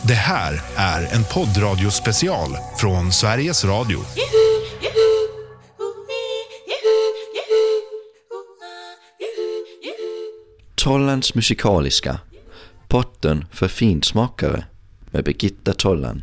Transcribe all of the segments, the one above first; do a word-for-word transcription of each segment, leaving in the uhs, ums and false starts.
Det här är en poddradiospecial från Sveriges Radio. Tollans musikaliska, potten för finsmakare med Birgitta Tollan.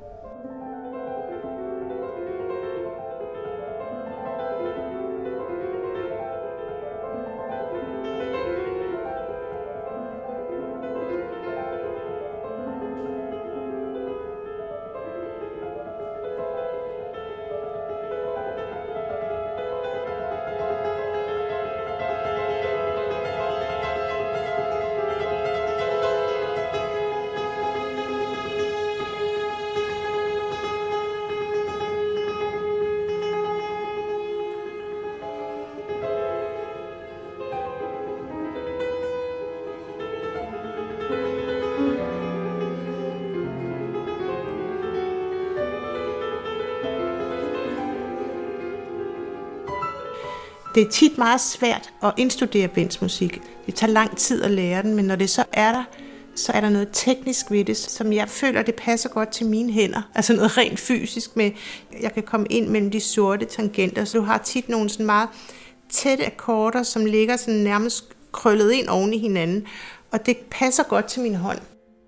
Det er tit meget svært at indstudere bændsmusik. Det tager lang tid at lære den, men når det så er der, så er der noget teknisk ved det, som jeg føler, det passer godt til mine hænder. Altså noget rent fysisk med, jeg kan komme ind mellem de sorte tangenter, så du har tit nogle sådan meget tætte akkorder, som ligger sådan nærmest krøllet ind oven i hinanden, og det passer godt til min hånd.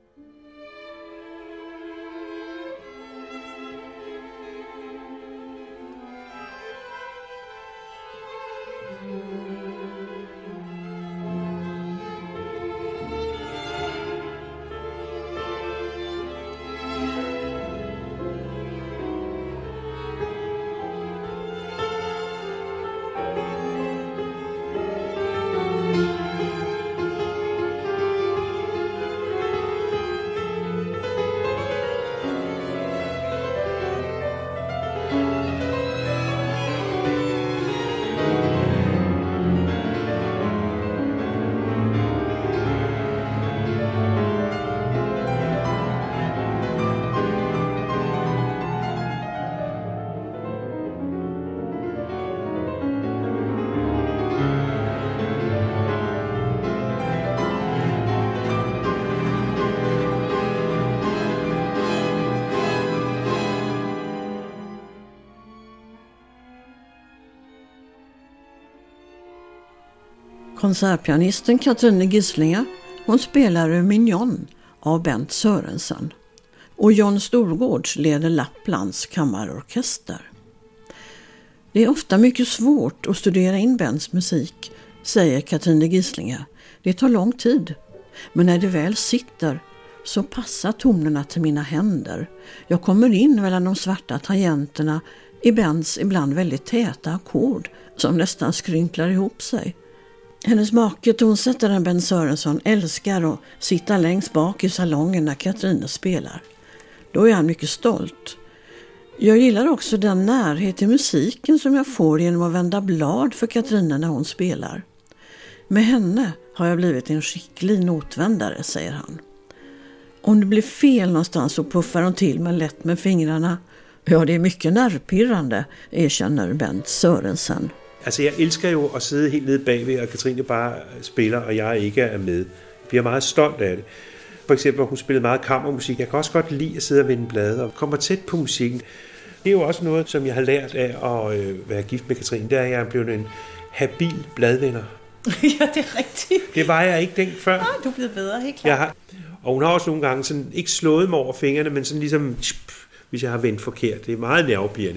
Konsertpianisten Katrine Gislinga, hon spelar ur Mignon av Bent Sörensen, och John Storgårds leder Lapplands kammarorkester. Det är ofta mycket svårt att studera in Bents musik, säger Katrine Gislinga. Det tar lång tid, men när det väl sitter så passar tonerna till mina händer. Jag kommer in mellan de svarta tangenterna i Bents ibland väldigt täta ackord som nästan skrynklar ihop sig. Hennes make, tonsättaren Bent Sörensen, älskar att sitta längst bak i salongen när Katrine spelar. Då är han mycket stolt. Jag gillar också den närhet till musiken som jag får genom att vända blad för Katrine när hon spelar. Med henne har jag blivit en skicklig notvändare, säger han. Om det blir fel någonstans så puffar hon till med lätt med fingrarna. Ja, det är mycket nervpirrande, erkänner Bent Sörensen. Altså, jeg elsker jo at sidde helt nede bagved, og Katrine bare spiller, og jeg ikke er med. Jeg bliver meget stolt af det. For eksempel, hun spillede meget kammermusik. Jeg kan også godt lide at sidde og vende blade og komme tæt på musikken. Det er jo også noget, som jeg har lært af at øh, være gift med Katrine. Der er jeg blevet en habil bladvinder. Ja, det er rigtigt. Det var jeg ikke den før. Nej, du er blevet bedre, helt klart. Jeg har, og hun har også nogle gange sådan, ikke slået mig over fingrene, men sådan ligesom, hvis jeg har vendt forkert. Det er meget nervepirrende.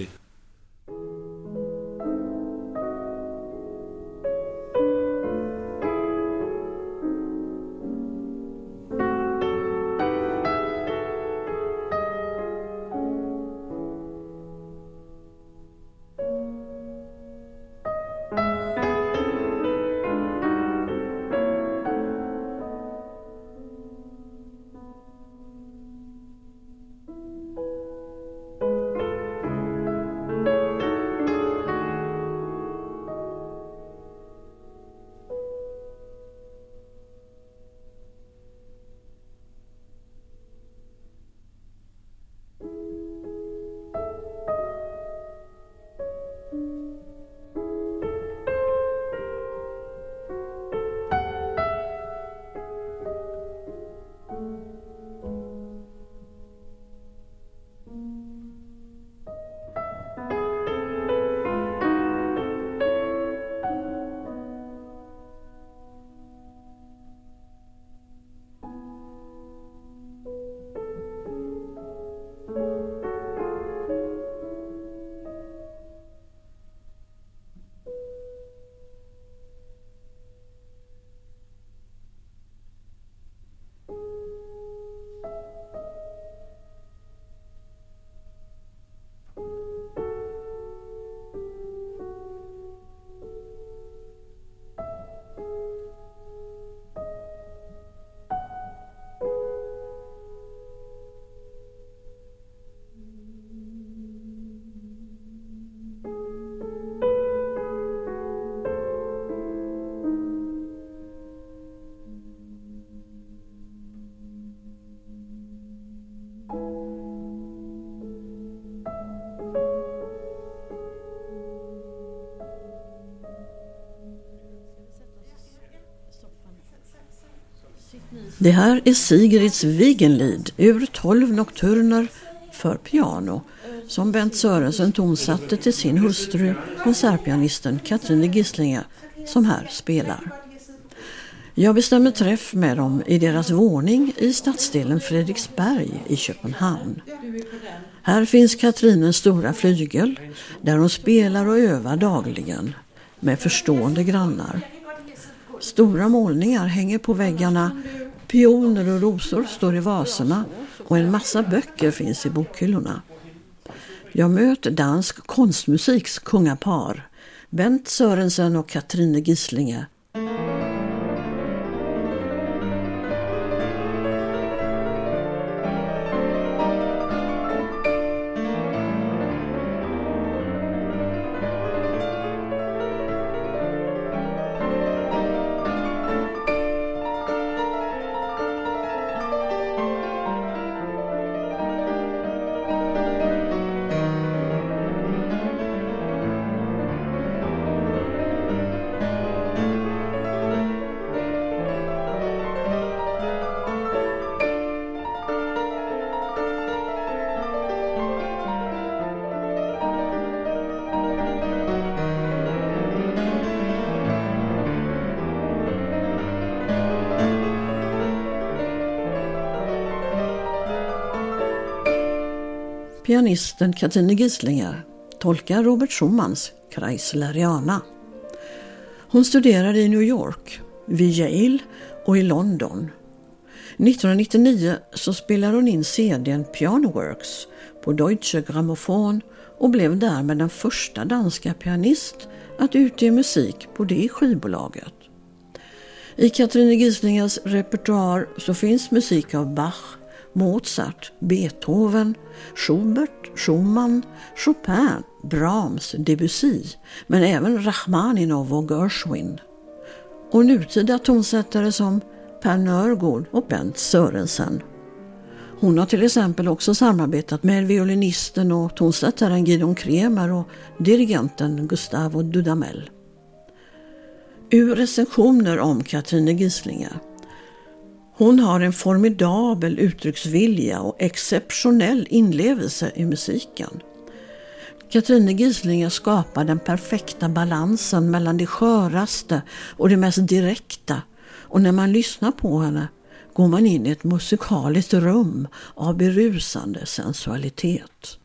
Det här är Sigrids Wiegenlied ur tolv nokturner för piano som Bent Sörensen tonsatte till sin hustru, konsertpianisten Katrine Gislinge, som här spelar. Jag bestämmer träff med dem i deras våning i stadsdelen Fredriksberg i Köpenhamn. Här finns Katrines stora flygel där hon spelar och övar dagligen med förstående grannar. Stora målningar hänger på väggarna, pioner och rosor står i vaserna och en massa böcker finns i bokhyllorna. Jag möter dansk konstmusiks kungapar, Bent Sörensen och Katrine Gislinge. Pianisten Katrine Gislinge tolkar Robert Schumanns Kreisleriana. Hon studerade i New York, vid Yale och i London. nittonhundranittionio så spelade hon in C D:n Piano Works på Deutsche Grammophon och blev därmed den första danska pianist att utge musik på det skivbolaget. I Katrine Gislinges repertoar så finns musik av Bach, Mozart, Beethoven, Schubert, Schumann, Chopin, Brahms, Debussy, men även Rachmaninov och Gershwin. Och nutida tonsättare som Per Nørgaard och Bent Sørensen. Hon har till exempel också samarbetat med violinisten och tonsättaren Guidon Kremer och dirigenten Gustavo Dudamel. Ur recensioner om Katrine Gislinge. Hon har en formidabel uttrycksvilja och exceptionell inlevelse i musiken. Katrine Gislinge skapar den perfekta balansen mellan det sköraste och det mest direkta, och när man lyssnar på henne går man in i ett musikaliskt rum av berusande sensualitet.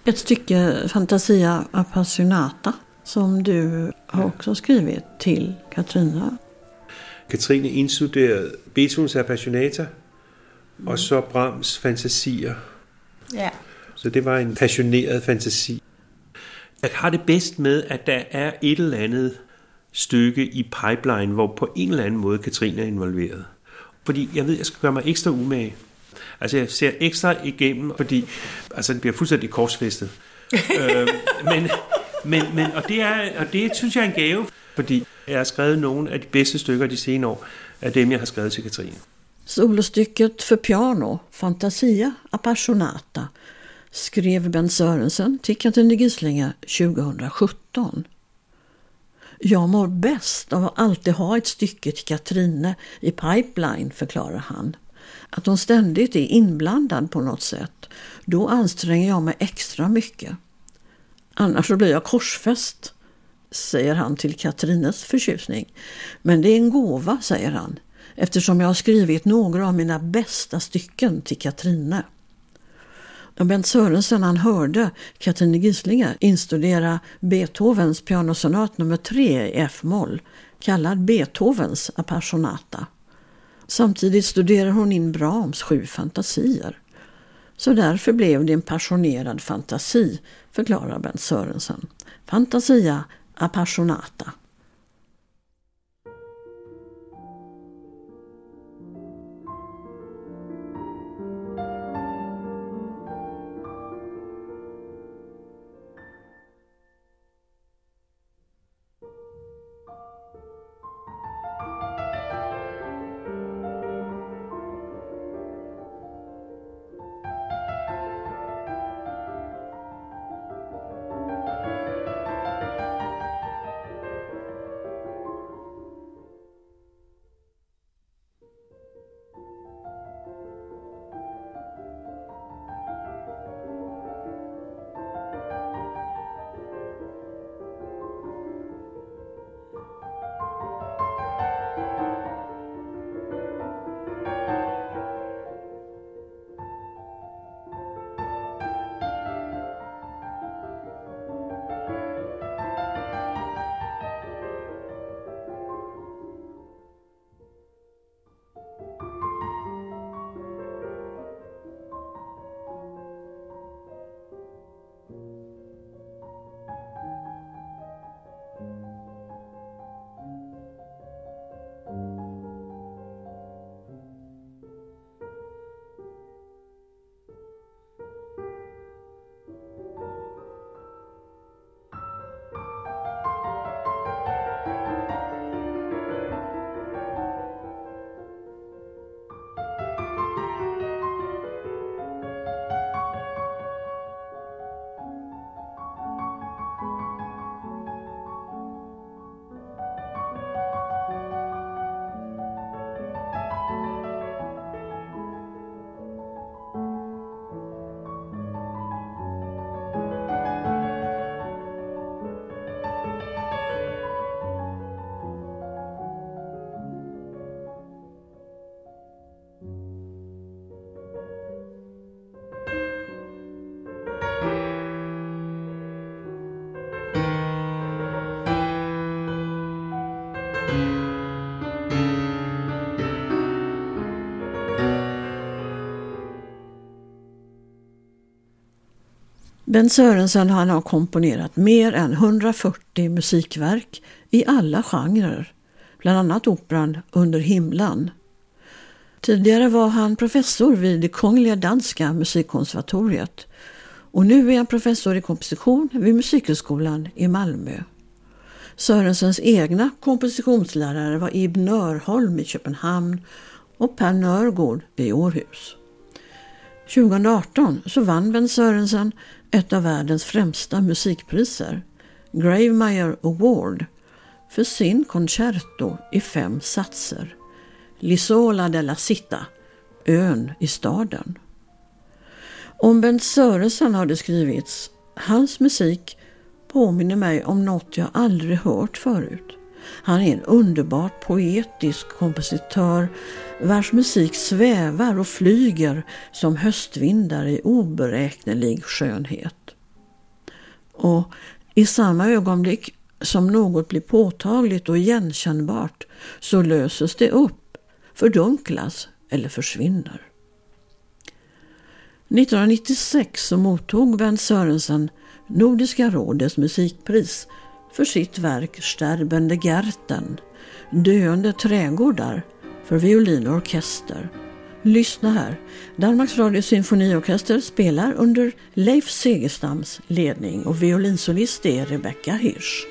Ett stycke Fantasia Appassionata som du har också skrivit till Katrina. Katrine indstuderede Beethovens Appassionata og så Brahms Fantasier. Ja. Så det var en passioneret fantasi. Jeg har det bedst med, at der er et eller andet stykke i pipeline, hvor på en eller anden måde Katrine er involveret. Fordi jeg ved, jeg skal gøre mig ekstra umage. Altså jeg ser ekstra igennem, fordi altså, det bliver fuldstændig korsfæstet. øh, men, men, men, og, det er, og det synes jeg er en gave, fordi jeg har skrevet nogle af de bedste stykker de senere år af dem, jeg har skrevet til Katrine. Solostycket för piano, Fantasia Appassionata, skrev Bent Sörensen till Katrine Gislinge tjugohundrasjutton. Jag mår bäst av att alltid ha ett stycke till Katrine i pipeline, förklarar han. Att hon ständigt är inblandad på något sätt, då anstränger jag mig extra mycket. Annars så blir jag korsfäst, säger han till Katrines förtjusning. Men det är en gåva, säger han, eftersom jag har skrivit några av mina bästa stycken till Katrine. När Bent Sörensen han hörde Katrine Gislinge instudera Beethovens pianosonat nummer tre i F-moll, kallad Beethovens Appassionata. Samtidigt studerar hon in Brahms sju fantasier. Så därför blev det en passionerad fantasi, förklarar Bent Sörensen. Fantasia Appassionata. Bent Sörensen han har komponerat mer än hundrafyrtio musikverk i alla genrer, bland annat operan Under himlen. Tidigare var han professor vid det Kungliga Danska musikkonservatoriet och nu är han professor i komposition vid Musikhögskolan i Malmö. Sörensens egna kompositionslärare var Ibn Nörholm i Köpenhamn och Per Nörgård i Århus. tjugoarton så vann Bent Sörensen ett av världens främsta musikpriser, Gravemeyer Award, för sin concerto i fem satser, L'isola della città, ön i staden. Om Bent Sörensen har det skrivits, hans musik påminner mig om något jag aldrig hört förut. Han är en underbart poetisk kompositör vars musik svävar och flyger som höstvindar i oberäknelig skönhet. Och i samma ögonblick som något blir påtagligt och igenkännbart så löses det upp, fördunklas eller försvinner. nittonhundranittiosex så mottog Bent Sørensen Nordiska rådets musikpris för sitt verk Sterbende Gärten, döende trädgårdar, för violin och orkester. Lyssna här. Danmarks Radios symfoniorkester spelar under Leif Segerstams ledning och violinsolist är Rebecca Hirsch.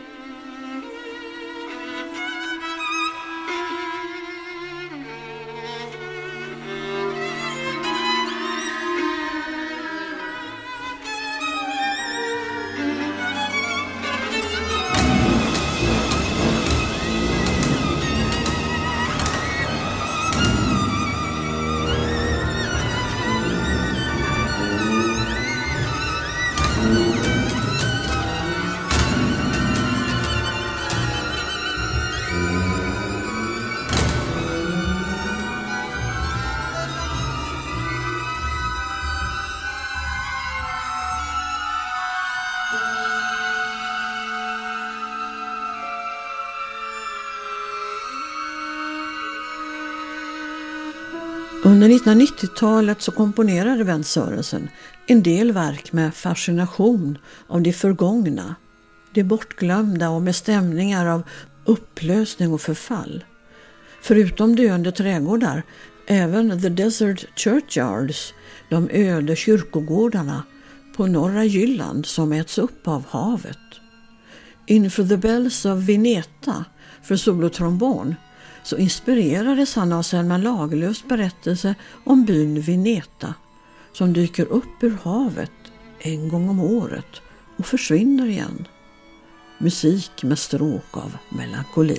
Under nittonhundranittiotalet så komponerade Bent Sørensen en del verk med fascination av det förgångna, det bortglömda och med stämningar av upplösning och förfall. Förutom döende trädgårdar, även The Desert Churchyards, de öde kyrkogårdarna på norra Jylland som äts upp av havet. Inför the Bells of Vineta för solotrombon så inspirerades han av Selma Lagerlöfs berättelse om byn Vineta som dyker upp ur havet en gång om året och försvinner igen. Musik med stråk av melankoli.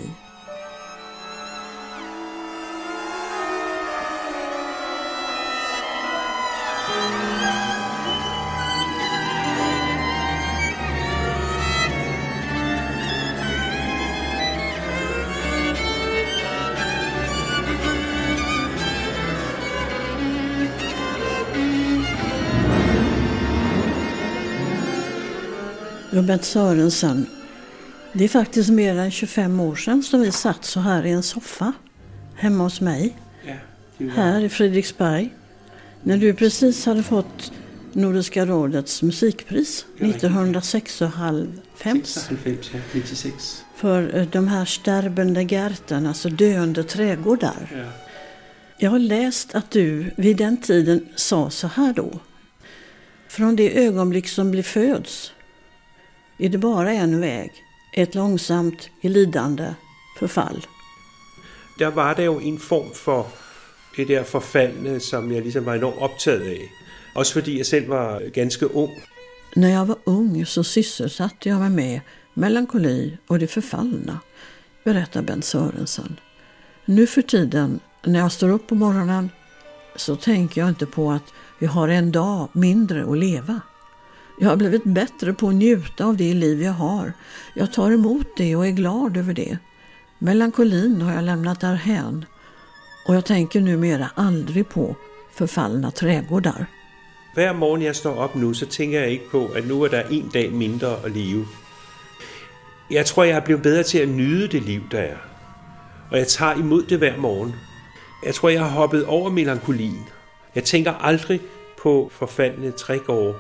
Bent Sørensen, det är faktiskt mer än tjugofem år sedan som vi satt så här i en soffa hemma hos mig, ja, här i Fredriksberg, när du precis hade fått Nordiska rådets musikpris ja, nittonhundrasextiohalvfems ja, nittiosex för de här Sterbende Gärten, alltså döende trädgårdar. Ja. Jag har läst att du vid den tiden sa så här då: från det ögonblick som blir föds är det bara en väg, ett långsamt lidande förfall. Der var det jo en form for det der forfaldne, som jeg ligesom var enormt optaget af. Også fordi jeg selv var ganske ung. När jag var ung så sysselsatte jag mig med melankoli och det förfallna, berättar Bent Sørensen. Nu för tiden, när jag står upp på morgonen, så tänker jag inte på att vi har en dag mindre att leva. Jag har blivit bättre på att njuta av det liv jag har. Jag tar emot det och är glad över det. Melankolin har jag lämnat därhän. Och jag tänker numera aldrig på förfallna trädgårdar. Hver morgen jeg står op nu, så tænker jeg ikke på, at nu er der en dag mindre at leve. Jeg tror, jeg er blevet bedre til at nyde det liv, der er. Og jeg tager imod det hver morgen. Jeg tror, jeg har hoppet over melankolien. Jeg tænker aldrig på forfaldne trædgårde.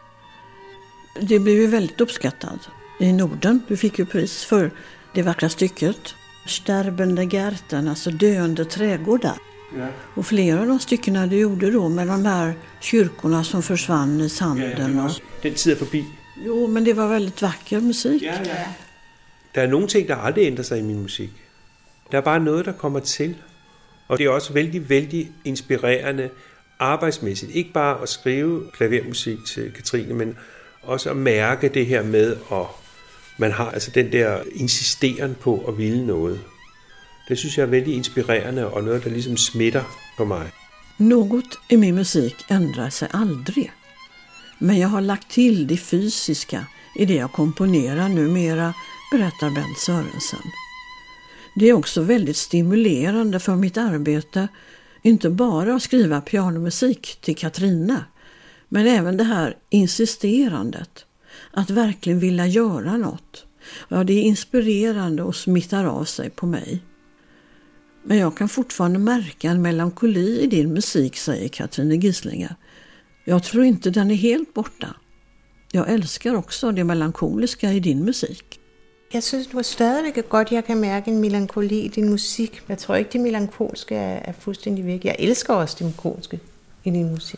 Det blev ju väldigt uppskattat i Norden. Du fick ju pris för det vackra stycket Sterbende Gärten, alltså döende trädgårdar. Ja. Och flera av de styckena du gjorde då med de här kyrkorna som försvann i sanden. Ja, den tid är förbi. Jo, men det var väldigt vacker musik. Ja, ja. Der er nogle ting, der aldrig ændrer sig i min musik. Der er bare noget, der kommer til. Og det er også vældig, vældig inspirerende arbejdsmæssigt. Ikke bare at skrive klavermusik til Katrine, men også at mærke det her med, at man har altså den der insisteren på at ville noget. Det synes jeg er vældig inspirerende og noget, der ligesom smitter på mig. Något i min musik ändrar sig aldrig. Men jag har lagt till det fysiska i det jag komponerar numera, berättar Bent Sørensen. Det är också väldigt stimulerande för mitt arbete, inte bara att skriva pianomusik till Katrine, men även det här insisterandet. att verkligen vilja göra något. Ja, det är inspirerande och smittar av sig på mig. Men jag kan fortfarande märka en melankoli i din musik, säger Katrine Gislinge. Jag tror inte den är helt borta. Jag älskar också det melankoliska i din musik. Jeg synes du er stadigvæk godt, jeg kan mærke en melankoli i din musik. Jeg tror ikke, det melankolske er, er fuldstændig væk. Jeg elsker også det melankolske i din musik.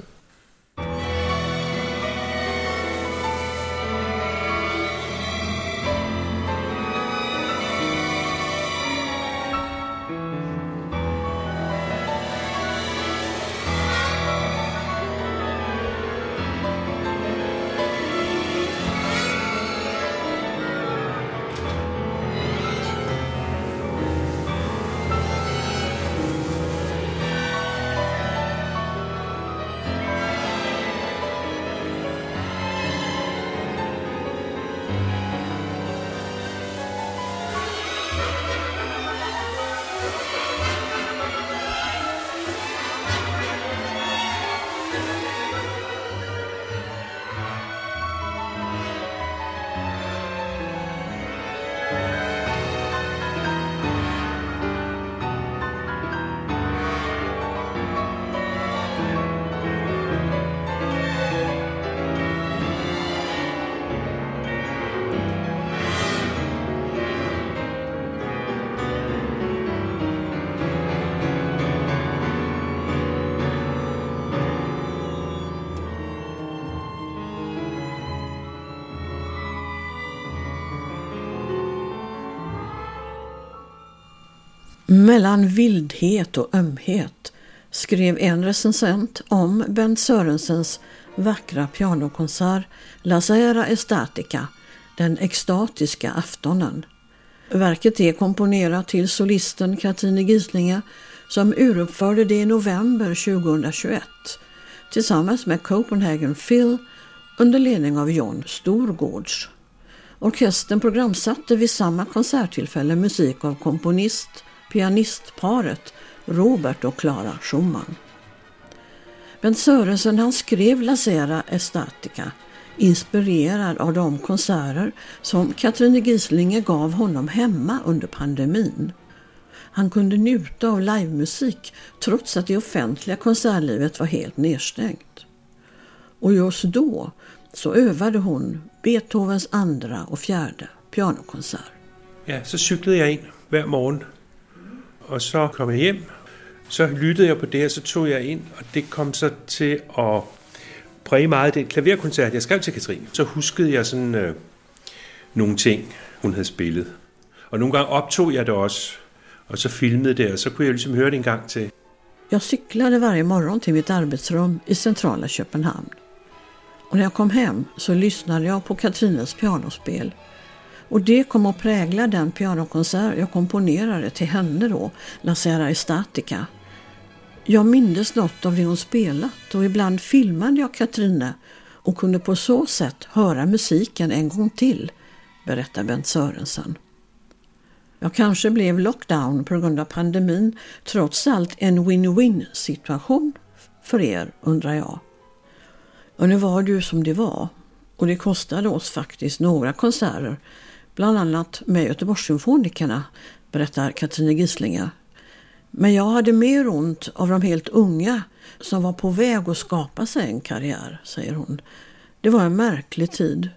Mellan vildhet och ömhet skrev en recensent om Bent Sörensens vackra pianokonsert La Sera Estatica, den extatiska aftonen. Verket är komponerat till solisten Katrine Gislinge som uruppförde det i november tjugohundratjugoett tillsammans med Copenhagen Phil under ledning av Jon Storgårds. Orkestern programsatte vid samma konserttillfälle musik av komponist pianistparet Robert och Clara Schumann. Bent Sörensen han skrev La Sera Estatica inspirerad av de konserter som Katrine Gislinge gav honom hemma under pandemin. Han kunde njuta av livemusik trots att det offentliga konsertlivet var helt nedstängt. Och just då så övade hon Beethovens andra och fjärde pianokonsert. Ja, så cyklede jeg ind hver morgen, og så kom jeg hjem. Så lyttede jeg på det, og så tog jeg ind, og det kom så til at præge meget den klaverkoncert, jeg skrev til Katrine. Så huskede jeg sådan øh, nogle ting, hun havde spillet. Og nogle gange optog jeg det også, og så filmede det, og så kunne jeg ligesom høre det en gang til. Jag cyklade varje morgon till mitt arbetsrum i centrala Köpenhamn. Och när jag kom hem så lyssnade jag på Katrines pianospel. Och det kom att prägla den pianokonsert jag komponerade till henne då, La Sera Estatica. Jag mindes något av det hon spelat och ibland filmade jag Katrine och kunde på så sätt höra musiken en gång till, berättar Bent Sörensen. Jag kanske blev lockdown på grund av pandemin, trots allt en win-win situation för er, undrar jag. Och nu var det ju som det var, och det kostade oss faktiskt några konserter, bland annat med Göteborgssymfonikerna, berättar Katrine Gislinge. Men jag hade mer ont av de helt unga som var på väg att skapa sig en karriär, säger hon. Det var en märklig tid.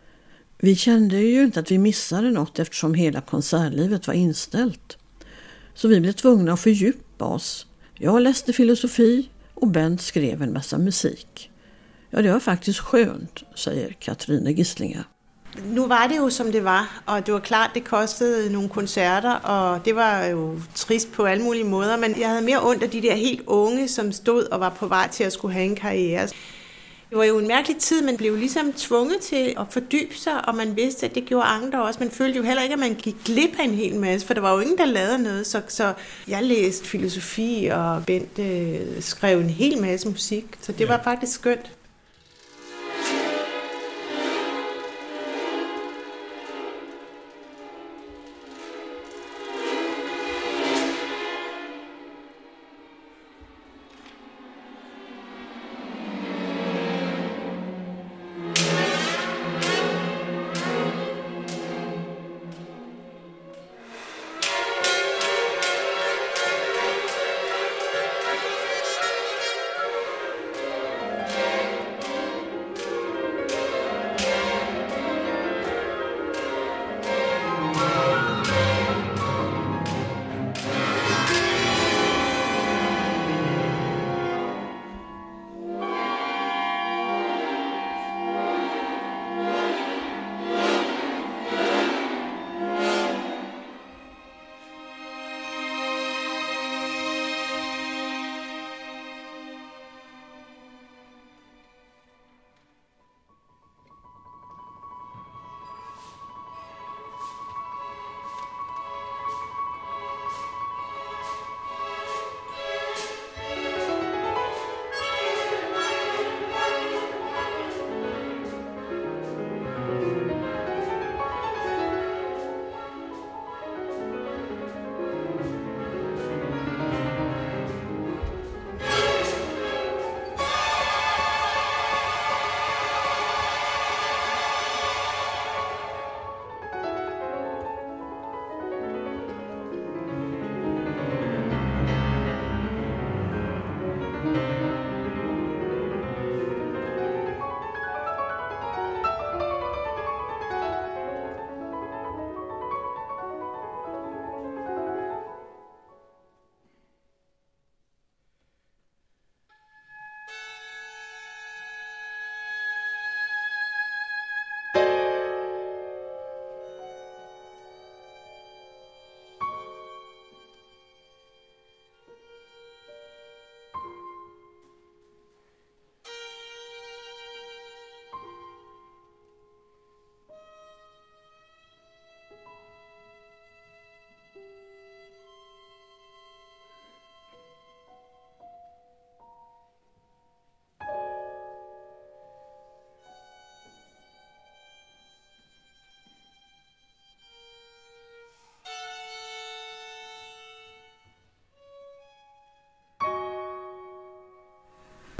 Vi kände ju inte att vi missade något eftersom hela konsertlivet var inställt. Så vi blev tvungna att fördjupa oss. Jag läste filosofi och Bent skrev en massa musik. Ja, det var faktiskt skönt, säger Katrine Gislinge. Nu var det jo som det var, og det var klart, det kostede nogle koncerter, og det var jo trist på alle mulige måder, men jeg havde mere ondt af de der helt unge, som stod og var på vej til at skulle have en karriere. Det var jo en mærkelig tid, man blev ligesom tvunget til at fordybe sig, og man vidste, at det gjorde andre også. Man følte jo heller ikke, at man gik glip af en hel masse, for der var jo ingen, der lavede noget. Så, så jeg læste filosofi, og Bent øh, skrev en hel masse musik, så det var faktisk skønt.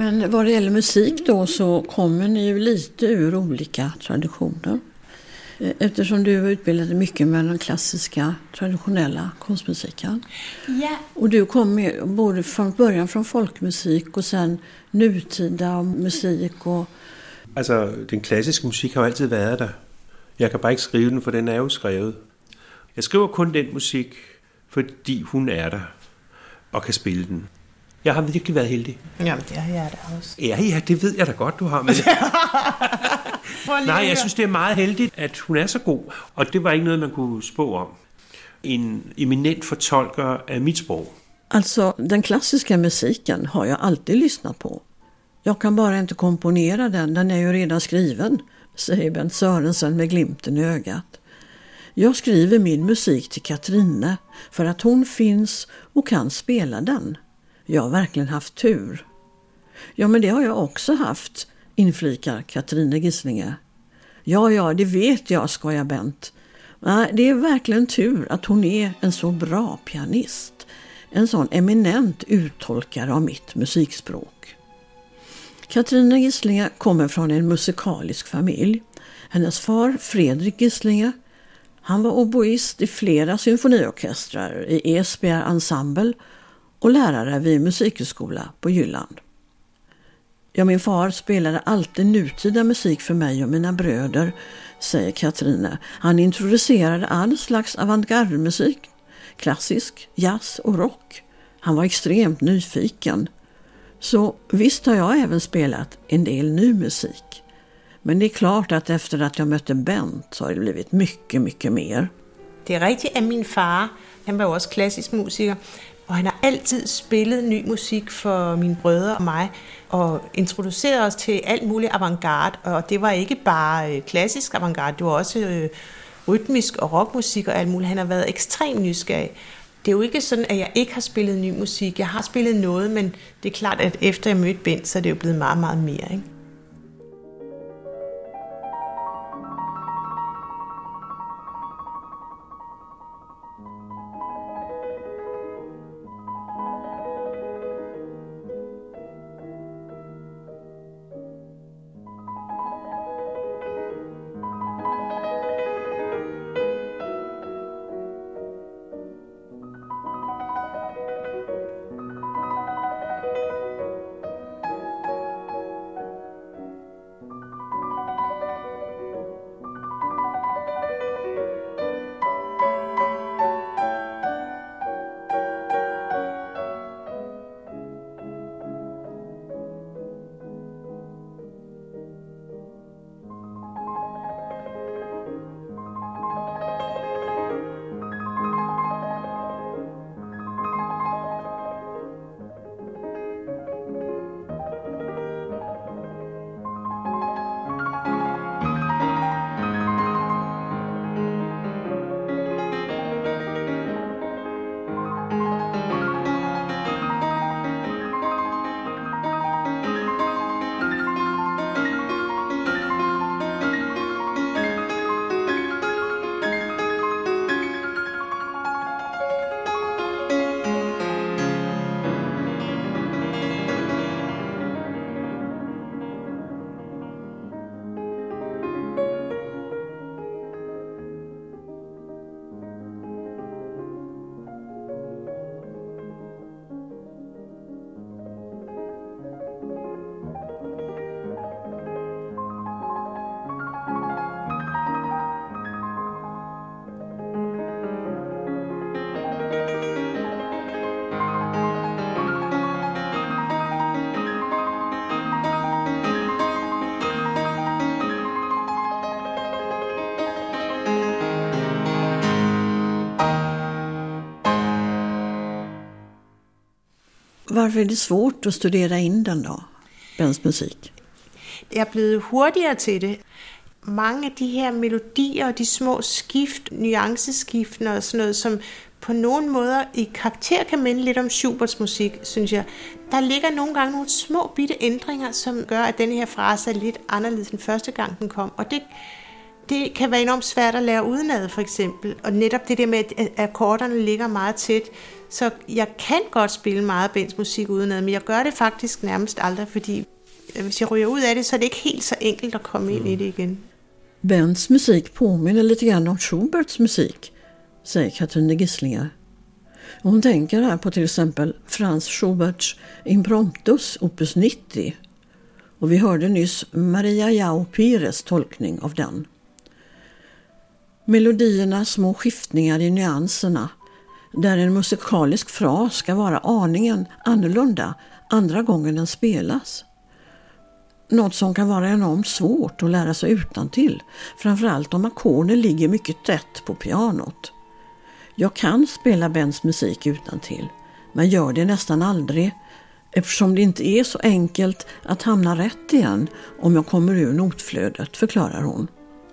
Men vad det gäller musik då så kommer ni ju lite ur olika traditioner. Eftersom du har utbildat dig mycket med den klassiska traditionella konstmusiken. Ja. Och du kommer både från början från folkmusik och sen nutida musik. Och... Altså, den klassiske musik har jo altid været der. Jeg kan bare ikke skrive den, for den er jo skrevet. Jeg skriver kun den musik, fordi hun er der og kan spille den. Jeg har virkelig været heldig. Jamen, det har jeg da også. Ja, ja, det ved jeg da godt, du har. Men... Nej, jeg synes, det er meget heldigt, at hun er så god. Og det var ikke noget, man kunne spå om. En eminent fortolker af mit sprog. Alltså, den klassiska musiken har jag alltid lyssnat på. Jag kan bara inte komponera den, den är ju redan skriven, säger Bent Sörensen med glimten i ögat. Jag skriver min musik till Katrine för att hon finns och kan spela den. Jag har verkligen haft tur. Ja, men det har jag också haft, inflikar Katrine Gislinge. Ja, ja, det vet jag, skojar Bent. Nej, det är verkligen tur att hon är en så bra pianist. En sån eminent uttolkare av mitt musikspråk. Katrine Gislinge kommer från en musikalisk familj. Hennes far, Fredrik Gislinge, han var oboist i flera symfoniorkestrar i Esbjerg Ensemble och lärare vid musikskola på Jylland. Ja, min far spelade alltid nutida musik för mig och mina bröder, säger Katrine. Han introducerade all slags avantgardemusik, klassisk, jazz och rock. Han var extremt nyfiken. Så visst har jag även spelat en del ny musik. Men det är klart att efter att jag mötte Bent så har det blivit mycket, mycket mer. Det är riktigt att min far, han var också klassisk musiker. Og han har altid spillet ny musik for mine brødre og mig, og introduceret os til alt muligt avantgarde, og det var ikke bare klassisk avantgarde, det var også øh, rytmisk og rockmusik og alt muligt. Han har været ekstremt nysgerrig. Det er jo ikke sådan, at jeg ikke har spillet ny musik. Jeg har spillet noget, men det er klart, at efter jeg mødte Bent, så er det jo blevet meget, meget mere, ikke? Varför är det svårt att studera in den då, Bents musik? Jeg er blevet hurtigere til det. Mange af de her melodier og de små skift, nuanceskiftene og sådan noget, som på nogle måder i karakter kan minde lidt om Schuberts musik, synes jeg. Der ligger nogle gange nogle små bitte ændringer, som gør, at denne her frase er lidt anderledes end første gang den kom. Og det Det kan være enormt svært at lære udenad, for eksempel. Og netop det der med, at akkorderne ligger meget tæt. Så jeg kan godt spille meget Bends musik udenad, men jeg gør det faktisk nærmest aldrig, fordi hvis jeg ryger ud af det, så er det ikke helt så enkelt at komme ind i det igen. Bends musik påminner lite grann om Schuberts musik, säger Katrine Gislinger. Hon tänker här på till exempel Franz Schuberts Impromptus opus nittio. Och vi hörde nyss Maria João Pires tolkning av den. Melodierna, små skiftningar i nyanserna, där en musikalisk fras ska vara aningen annorlunda andra gången den spelas. Något som kan vara enormt svårt att lära sig utantill, framförallt om ackorden ligger mycket tätt på pianot. Jag kan spela Bends musik utantill, men gör det nästan aldrig, eftersom det inte är så enkelt att hamna rätt igen om jag kommer ur notflödet, förklarar hon.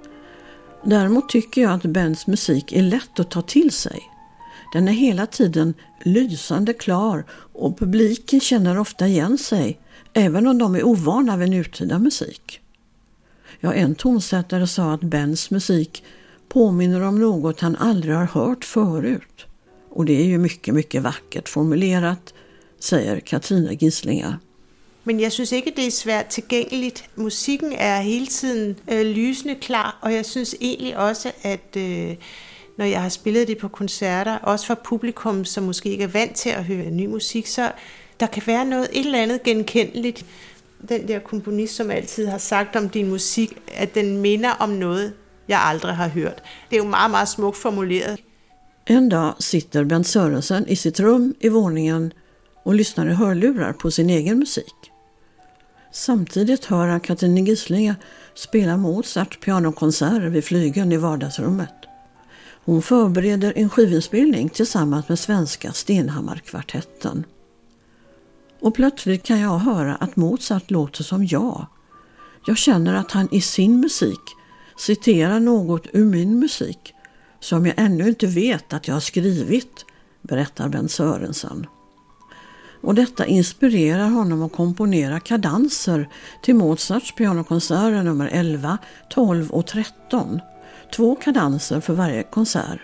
Däremot tycker jag att Bends musik är lätt att ta till sig. Den är hela tiden lysande klar och publiken känner ofta igen sig, även om de är ovana vid nutida musik. Ja, en tonsättare sa att Bends musik påminner om något han aldrig har hört förut. Och det är ju mycket, mycket vackert formulerat, säger Katrine Gislinger. Men jeg synes ikke, det er svært tilgængeligt. Musikken er hele tiden øh, lysende klar, og jeg synes egentlig også, at øh, når jeg har spillet det på koncerter, også for publikum, som måske ikke er vant til at høre ny musik, så der kan være noget et eller andet genkendeligt. Den der komponist, som altid har sagt om din musik, at den minder om noget, jeg aldrig har hørt. Det er jo meget, meget smukt formuleret. En dag sitter Bent Sørensen i sitt rum i våningen och lyssnar i hörlurar på sin egen musik. Samtidigt hör han Katrine Gislinger spela Mozart pianokonserter vid flygeln i vardagsrummet. Hon förbereder en skivinspelning tillsammans med svenska Stenhammar-kvartetten. Och plötsligt kan jag höra att Mozart låter som jag. Jag känner att han i sin musik citerar något ur min musik som jag ännu inte vet att jag har skrivit, berättar Bent Sørensen. Och detta inspirerar honom att komponera kadanser till Mozarts pianokonserter nummer elva, tolv och tretton. Två kadanser för varje konsert.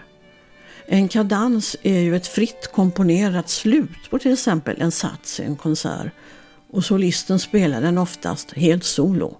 En kadans är ju ett fritt komponerat slut på till exempel en sats i en konsert. Och solisten spelar den oftast helt solo.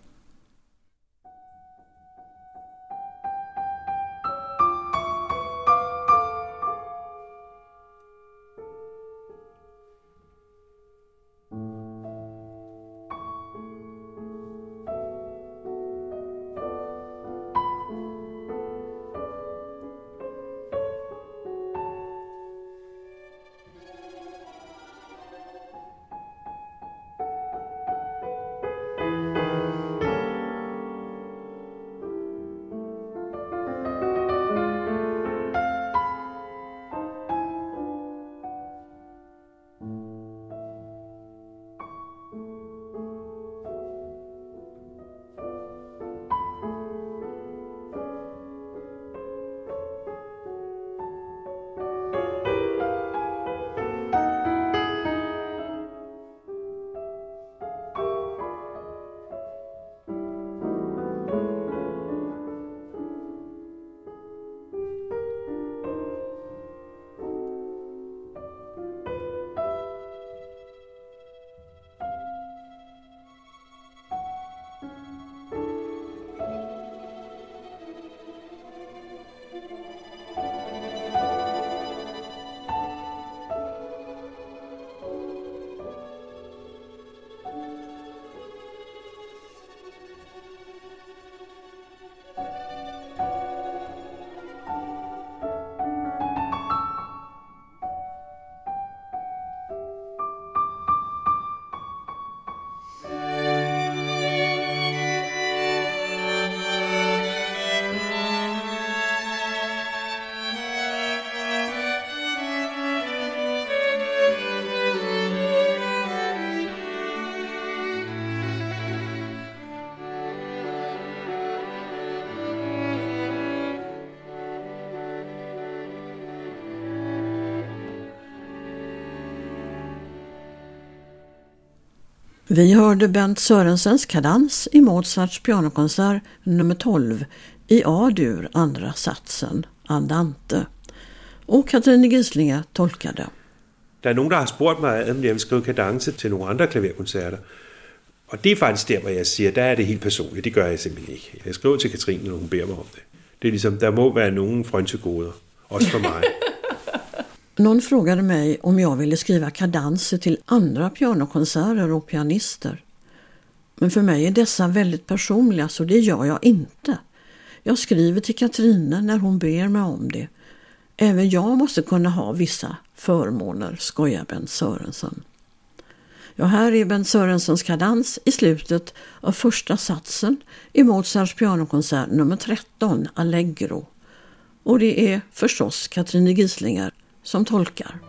Vi hörde Bent Sörensens kadans i Mozarts pianokonsert nummer tolv i A-dur andra satsen, Andante. Och Katrine Gislinge tolkade. Der er nogen, der har spurgt mig, om jeg vil skrive kadence til nogle andre klaverkoncerter. Og det er faktisk der, hvor jeg siger, der er det helt personligt. Det gør jeg simpelthen ikke. Jeg skriver til Katrine, når hun beder mig om det. Det er ligesom, der må være nogen frönsegoder, også for mig. Någon frågade mig om jag ville skriva kadanser till andra pianokonserter och pianister. Men för mig är dessa väldigt personliga, så det gör jag inte. Jag skriver till Katrine när hon ber mig om det. Även jag måste kunna ha vissa förmåner, skojar Bent Sörensen. Ja, här är Bent Sörensens kadans i slutet av första satsen i Mozarts pianokonsert nummer tretton, Allegro. Och det är förstås Katrine Gislinge som tolkar.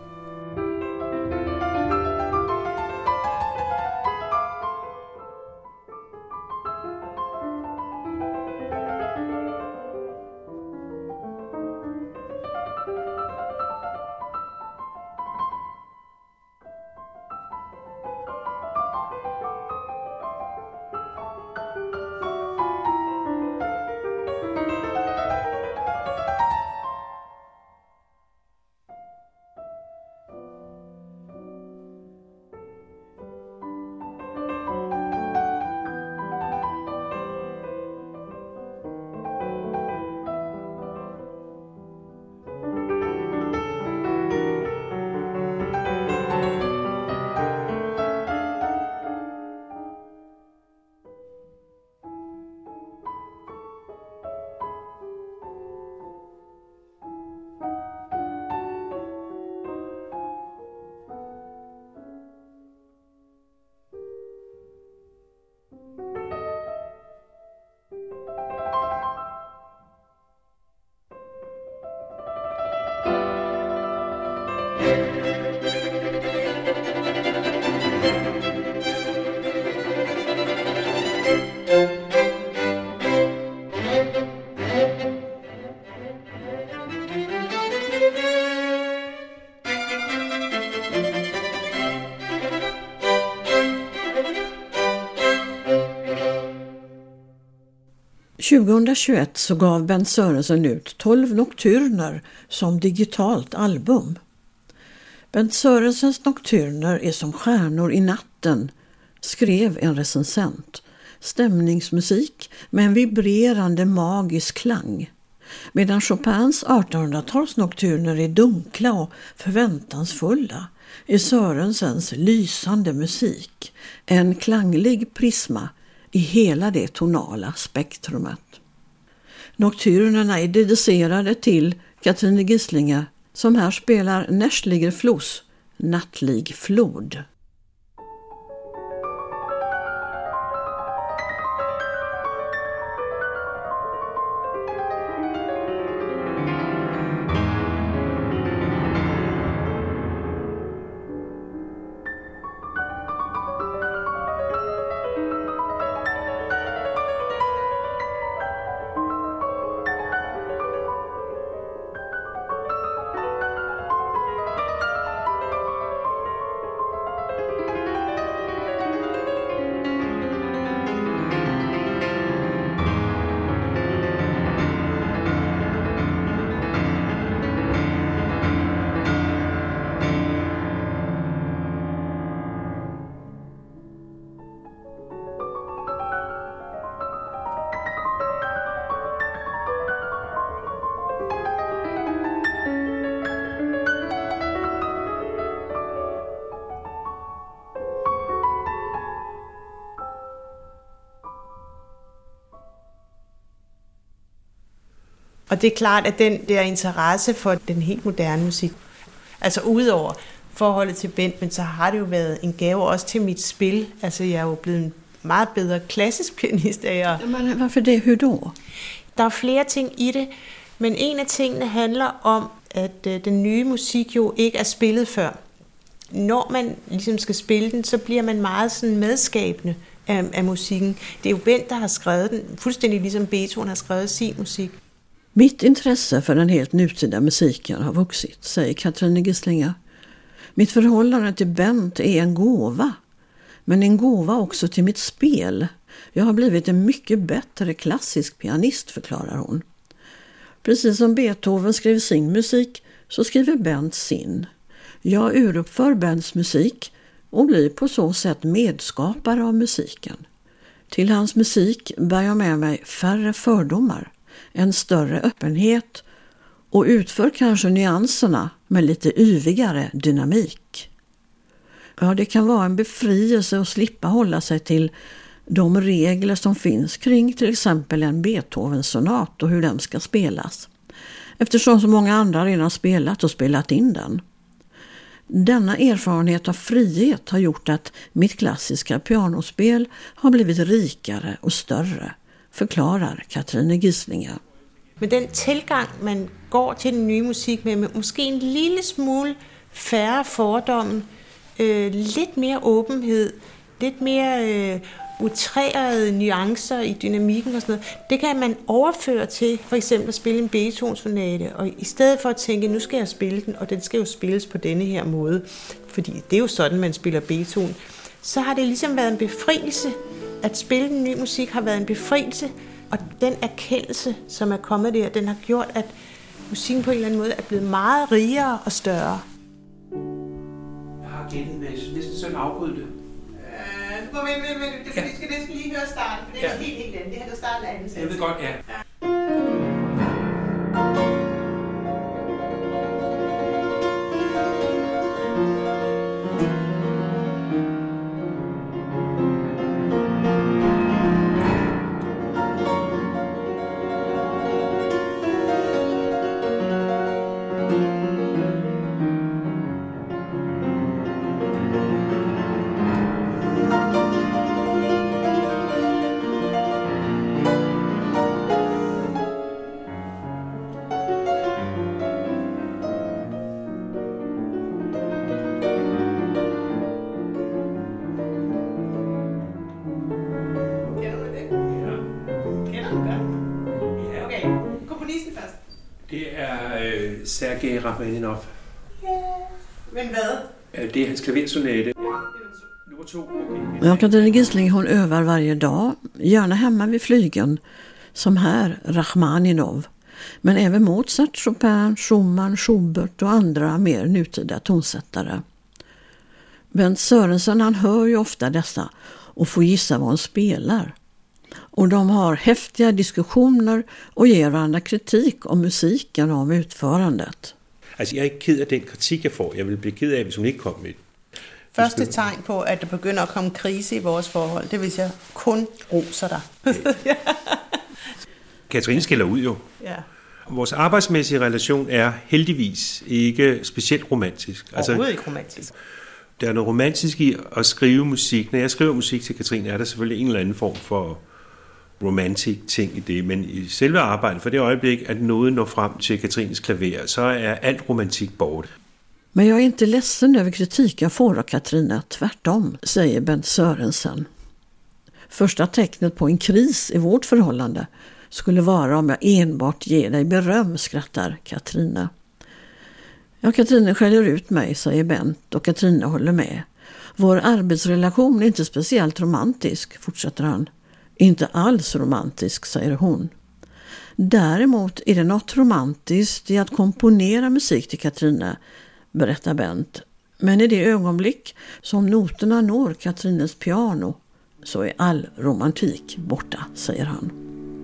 tjugohundratjugoett så gav Bent Sörensen ut tolv nokturner som digitalt album. Bent Sörensens nokturner är som stjärnor i natten, skrev en recensent. Stämningsmusik med en vibrerande magisk klang. Medan Chopins artonhundratals nokturner är dunkla och förväntansfulla är Sörensens lysande musik en klanglig prisma i hela det tonala spektrumet. Nokturnerna är dedicerade till Katrine Gislinge som här spelar Nästliger Fluss, nattlig flod. Og det er klart, at den der interesse for den helt moderne musik, altså udover forholdet til Bent, men så har det jo været en gave også til mit spil. Altså jeg er jo blevet en meget bedre klassisk pianist af jer. Men hvorfor det? Hur då? Der er flere ting i det, men en af tingene handler om, at øh, den nye musik jo ikke er spillet før. Når man ligesom skal spille den, så bliver man meget sådan medskabende af, af musikken. Det er jo Bent, der har skrevet den, fuldstændig ligesom Beethoven har skrevet sin musik. Mitt intresse för den helt nutida musiken har vuxit, säger Katrine Gislinge. Mitt förhållande till Bent är en gåva, men en gåva också till mitt spel, Jag har blivit en mycket bättre klassisk pianist, förklarar hon. Precis som Beethoven skrev sin musik så skriver Bent sin. Jag uruppför Bents musik och blir på så sätt medskapare av musiken. Till hans musik bär jag med mig färre fördomar, en större öppenhet och utför kanske nyanserna med lite yvigare dynamik. Ja, det kan vara en befrielse att slippa hålla sig till de regler som finns kring till exempel en Beethoven-sonat och hur den ska spelas. Eftersom så många andra redan spelat och spelat in den. Denna erfarenhet av frihet har gjort att mitt klassiska pianospel har blivit rikare og større, förklarar Katrine Gislinge. Med den tilgang, man går til den nye musik med, med måske en lille smule færre fordomme, øh, lidt mere åbenhed, lidt mere øh, utrærede nuancer i dynamikken og sådan noget, det kan man overføre til for eksempel at spille en Beethoven-sonate, og i stedet for at tænke, nu skal jeg spille den, og den skal jo spilles på denne her måde, fordi det er jo sådan, man spiller Beethoven, så har det ligesom været en befrielse. At spille den nye musik har været en befrielse, og den erkendelse, som er kommet der, den har gjort, at musikken på en eller anden måde er blevet meget rigere og større. Jeg har gættet med, næsten sådan afbryde det. Øh, men, men, men, det, ja. Vi skal næsten lige høre starten, for det er ja. helt, helt andet. Det her, der starter andet. Jeg ved godt, ja. ja. Sergej Rachmaninov. Ja, men hvad? Det er hans klaversonate. Nummer to. Okay. Ja, Katrine Gislinge, hon övar varje dag, gärna hemma vid flygeln, som här Rachmaninov. Men även Mozart, Chopin, Schumann, Schubert och andra mer nutida tonsättare. Bent Sørensen, han hör ju ofta dessa och får gissa vad hon spelar. Och de har häftiga diskussioner och ger varandra kritik om musiken och om utförandet. Altså, jeg er ikke ked af den kritik, jeg får. Jeg ville blive ked af, hvis hun ikke kom med. Første tegn på, at der begynder at komme krise i vores forhold, det vil jeg kun roser dig. Ja. Katrine skælder ud jo. Ja. Vores arbejdsmæssige relation er heldigvis ikke specielt romantisk. Overhovedet altså, ikke romantisk. Der er noget romantisk i at skrive musik. Når jeg skriver musik til Katrine, er der selvfølgelig en eller anden form for romantic ting i det, men i selve arbejdet, for det øjeblik, at noget når frem til Katrines klaver, så er alt romantik borte. Men jag är inte ledsen över kritik jag får av Katrine, tvärtom, säger Bent Sørensen. Första tecknet på en kris i vårt förhållande skulle vara om jag enbart ger dig beröm, skrattar Katrine. Ja, Katrine skäller ut mig, säger Bent, och Katrine håller med. Vår arbetsrelation är inte speciellt romantisk, fortsätter han. Inte alls romantisk, säger hon. Däremot är det något romantiskt i att komponera musik till Katrine, berättar Bent. Men i det ögonblick som noterna når Katrines piano så är all romantik borta, säger han.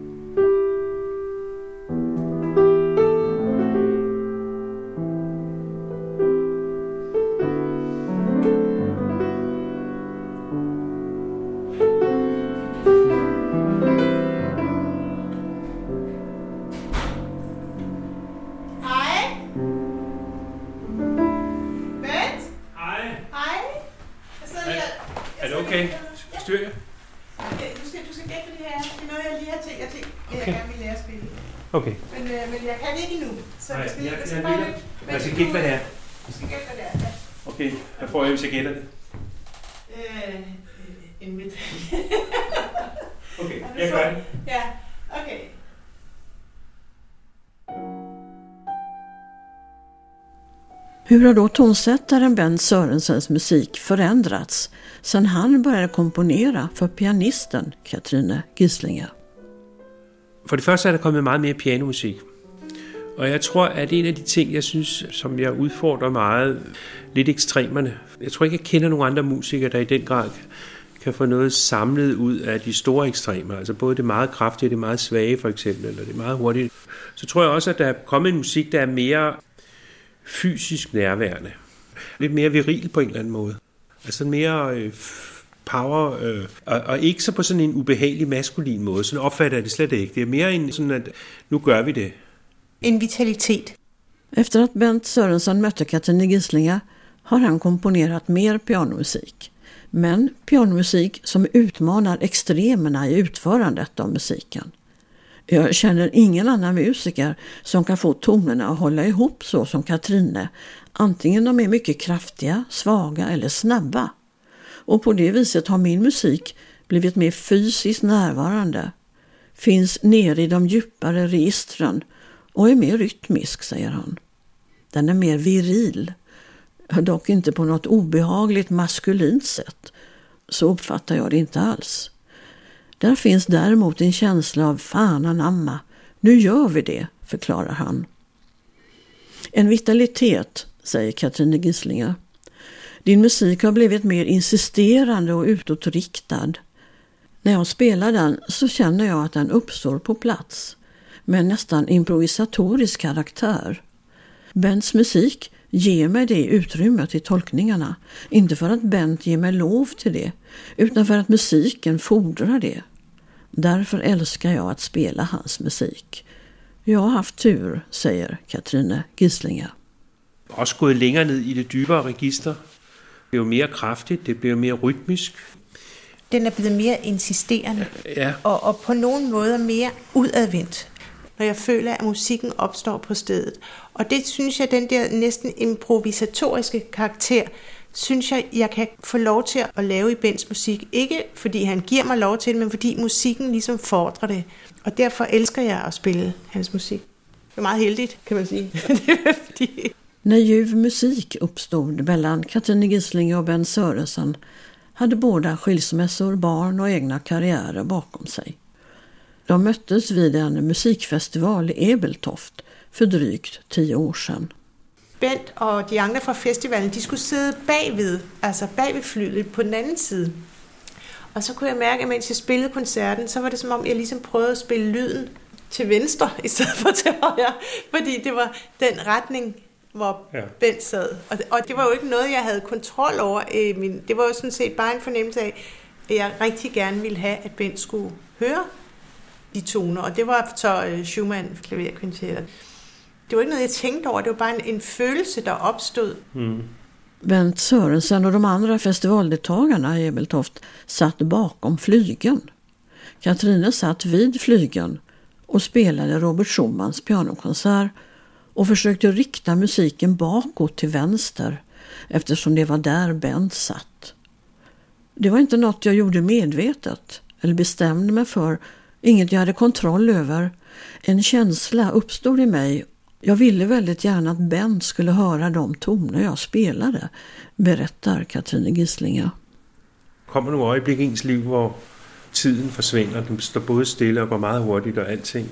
Okay. Men, øh, men jeg kan ikke endnu. Så Nej, jeg skal lige jeg, jeg, jeg, bare jeg, lidt. jeg skal gætte, hvad det er. Jeg skal gætte, hvad det er. Ja. Okay, hvad får jeg, hvis jeg gætter det? Øh, en medalje. Okay, jeg gør det. Ja, okay. Hur har då tonsättaren Bent Sörensens musik förändrats sedan han började komponera för pianisten Katrine Gislinge? For det første er der kommet meget mere pianomusik. Og jeg tror, at en af de ting, jeg synes, som jeg udfordrer meget, lidt ekstremerne. Jeg tror ikke, jeg kender nogen andre musikere, der i den grad kan få noget samlet ud af de store ekstremer. Altså både det meget kraftige og det meget svage, for eksempel, eller det meget hurtige. Så tror jeg også, at der er kommet en musik, der er mere fysisk nærværende. Lidt mere viril på en eller anden måde. Altså mere øh, power, øh, og, og ikke så på sådan en ubehagelig maskulin måde. Sådan opfatter jeg det slet ikke. Det er mere en sådan, at nu gør vi det. En vitalitet. Efter att Bent Sörensen mötte Katrine Gislinge har han komponerat mer pianomusik. Men pianomusik som utmanar extremerna i utförandet av musiken. Jag känner ingen annan musiker som kan få tonerna att hålla ihop så som Katrine. Antingen de är mycket kraftiga, svaga eller snabba. Och på det viset har min musik blivit mer fysiskt närvarande. Finns ner i de djupare registren och är mer rytmisk, säger han. Den är mer viril. Dock inte på något obehagligt maskulint sätt. Så uppfattar jag det inte alls. Där finns däremot en känsla av fan anamma. Nu gör vi det, förklarar han. En vitalitet, säger Katrine Gislinge. Din musik har blivit mer insisterande och utåtriktad. När jag spelar den så känner jag att den uppstår på plats. Med nästan improvisatorisk karaktär. Bents musik ger mig det utrymmet i tolkningarna. Inte för att Bent ger mig lov till det, utan för att musiken fordrar det. Därför älskar jag att spela hans musik. Jag har haft tur, säger Katrine Gislinge. Også gået længere ned i det dybere register. Det er jo mere kraftigt, det bliver mere rytmisk. Den er blevet mere insisterende, Ja. og, og på nogen måde mere udadvendt, når jeg føler, at musikken opstår på stedet. Og det synes jeg, den der næsten improvisatoriske karakter, synes jeg, jeg kan få lov til at lave i Bents musik. Ikke fordi han giver mig lov til det, men fordi musikken ligesom fordrer det. Og derfor elsker jeg at spille hans musik. Det er meget heldigt, kan man sige. Det er fordi... När ljuv musik uppstod mellan Katrine Gislinge och Bent Sörensen hade båda skilsmässor, barn och egna karriärer bakom sig. De möttes vid en musikfestival i Ebeltoft för drygt tio år sedan. Bent og de andre fra festivalen, de skulle sidde bagved, altså bagved flyet på den anden side. Og så kunne jeg mærke, at mens jeg spillede koncerten, så var det som om, jeg ligesom prøvede at spille lyden til venstre, i stedet for til højre. Fordi det var den retning, hvor ja. Bent sad. Og, og det var jo ikke noget, jeg havde kontrol over. Øh, min, det var jo sådan set bare en fornemmelse af, at jeg rigtig gerne ville have, at Bent skulle høre de toner. Og det var så uh, Schumann klaverkvintetter. Det var ikke noget, jeg tænkte over. Det var bare en, en følelse, der opstod. Mm. Bent Sörensen och de andra festivaldeltagarna i Ebeltoft satt bakom flygeln. Katrine satt vid flygeln och spelade Robert Schumanns pianokonsert och försökte rikta musiken bakåt till vänster eftersom det var där Bent satt. Det var inte något jag gjorde medvetet eller bestämde mig för, inget jag hade kontroll över. En känsla uppstod i mig. Jag ville väldigt gärna att Bent skulle höra de toner jag spelade, berättar Katrine Gislinge. Kommer nogle øjeblik i ens liv, hvor tiden forsvinder, den står både stille og går meget hurtigt og alting.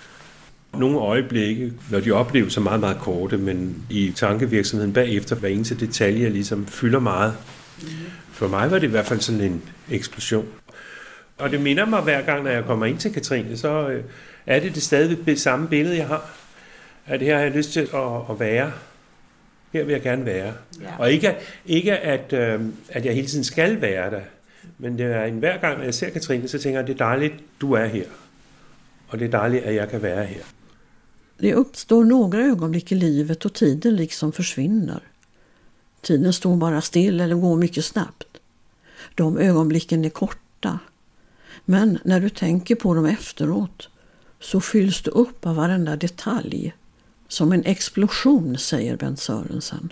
Nogle øjeblikke, når de opleves så meget, meget korte, men i tankevirksomheden bagefter, hver eneste detalje ligesom fylder meget. For mig var det i hvert fald sådan en eksplosion. Og det minder mig hver gang, når jeg kommer ind til Katrine, så er det det stadig det samme billede, jeg har. At her har jeg lyst til at, at være. Her vil jeg gerne være. Ja. Og ikke, ikke at, øh, at jeg hele tiden skal være der. Men det er en hver gang, når jeg ser Katrine, så tænker jeg, at det er dejligt, du er her. Och det är dejligt att jag kan vara här. Det uppstår några ögonblick i livet och tiden liksom försvinner. Tiden står bara still eller går mycket snabbt. De ögonblicken är korta. Men när du tänker på dem efteråt så fylls du upp av varenda detalj. Som en explosion, säger Bent Sörensen.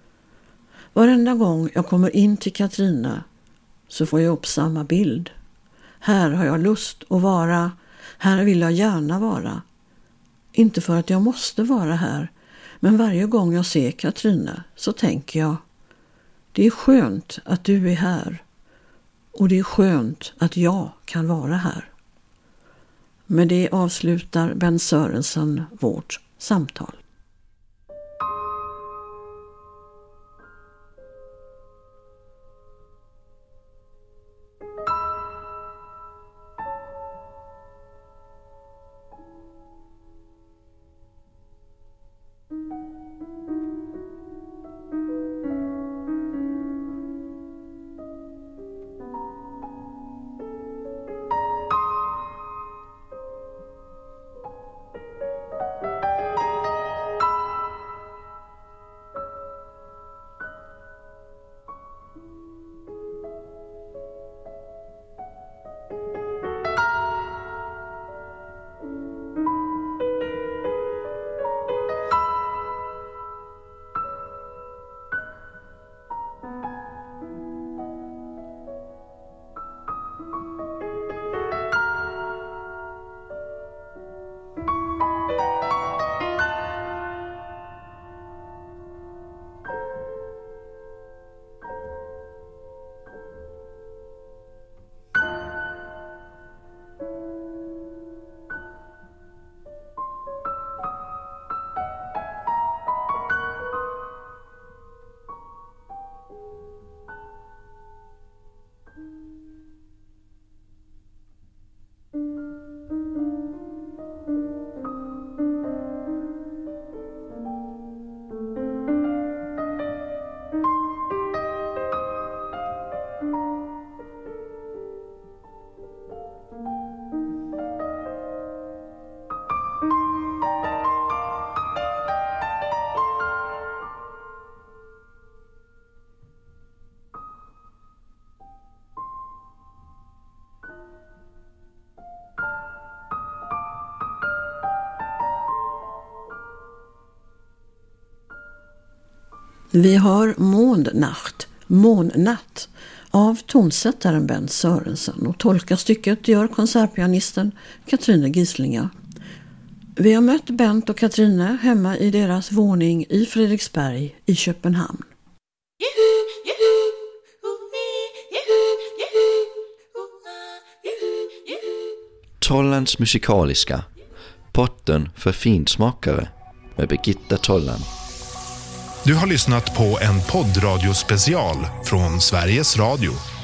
Varenda gång jag kommer in till Katrina så får jag upp samma bild. Här har jag lust att vara. Här vill jag gärna vara. Inte för att jag måste vara här, Men varje gång jag ser Katrine så tänker jag, det är skönt att du är här och det är skönt att jag kan vara här. Med det avslutar Bent Sörensen vårt samtal. Vi har Månnacht, Månnatt av tonsättaren Bent Sörensen och tolkar stycket gör konsertpianisten Katrine Gislinga. Vi har mött Bent och Katrine hemma i deras våning i Fredriksberg i Köpenhamn. Tollands musikaliska, potten för finsmakare med Birgitta Tollan. Du har lyssnat på en poddradiospecial från Sveriges Radio.